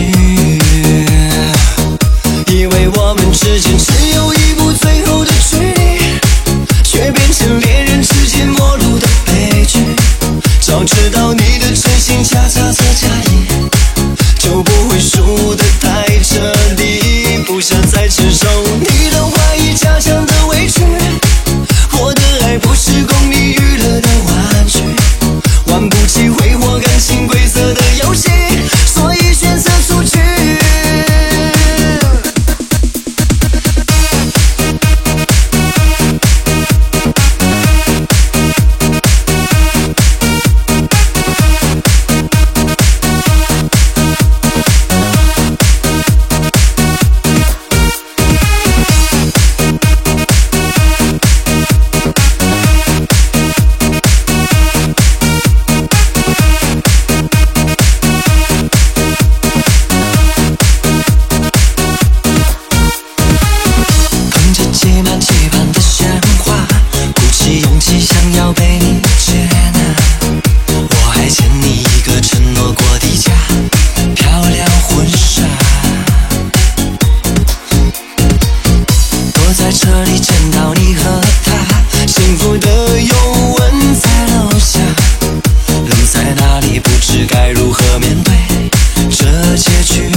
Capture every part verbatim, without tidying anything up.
以为我们之间只有一步最后的距离，却变成恋人之间陌路的悲剧。早知道你的真心加差则加一，就不会输得太彻底。不想再承受你的怀疑加强的委屈，我的爱不是供你娱乐的玩具，玩不起挥霍感情规则的游戏，所以选择出局。想要被你接纳，我还欠你一个承诺过的家，漂亮婚纱。躲在车里见到你和他，幸福的拥吻在楼下，人在哪里不知该如何面对这结局。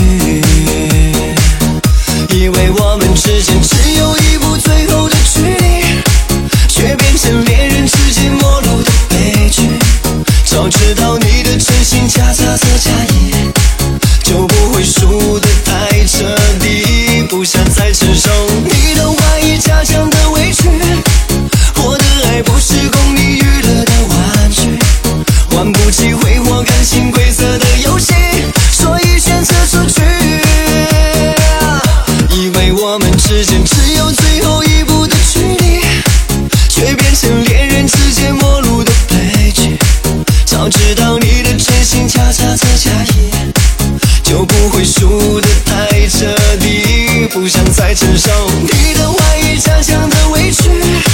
以为我们之间只有一步最后的距离，却变成恋人之间陌路的悲剧。早知道你的真心加差则加一，就不会输得太彻底。不想再承受你的怀疑加强的委屈，我的爱不是供你娱乐的玩具，玩不起挥霍感情规则的游戏，所以选择出局。以为我们之间只有最后一步的距离，却变成恋人之间陌路的悲剧。早知道你的真心加差则加一，就不会输得太彻底。不想再承受你的怀疑加强的委屈，